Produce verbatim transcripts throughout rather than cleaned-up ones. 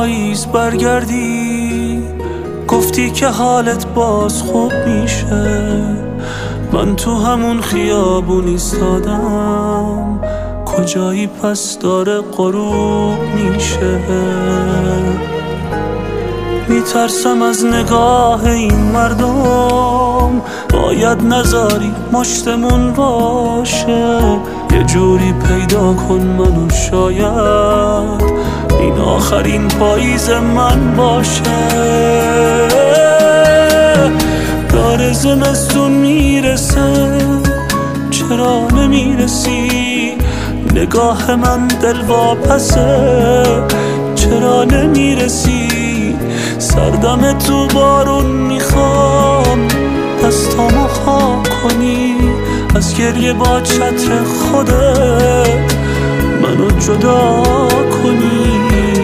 پاییز برگردی، گفتی که حالت باز خوب میشه. من تو همون خیابون ایستادم، کجایی پس داره غروب میشه. میترسم از نگاه این مردم، باید نذاری مشتمون باشه. یه جوری پیدا کن منو، شاید این آخرین پاییز من باشه. داره زمستون میرسه، چرا نمیرسی؟ نگاه من دل واپسه، چرا نمیرسی؟ سردم تو بارون میخوام، دستامو خاک کنی، از گریه با چتر خودت منو جدا کنی.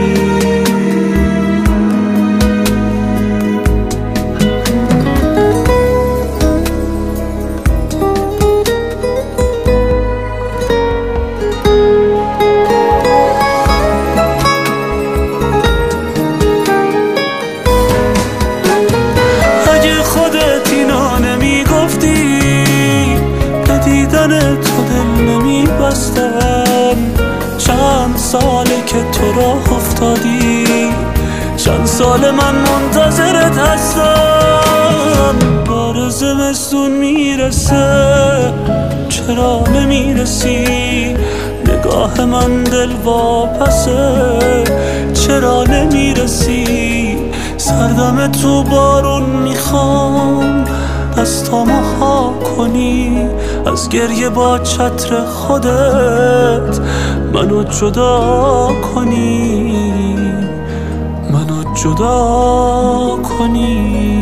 تو دل نمی بستم، چند ساله که تو راه افتادی، چند سال من منتظرت هستم. بار زمستون میرسه، چرا نمیرسی؟ نگاه من دل واپسه، چرا نمیرسی؟ سردم تو بارون میخوام، دستامو خاک کنی، از گریه با چتر خودت منو جدا کنی، منو جدا کنی.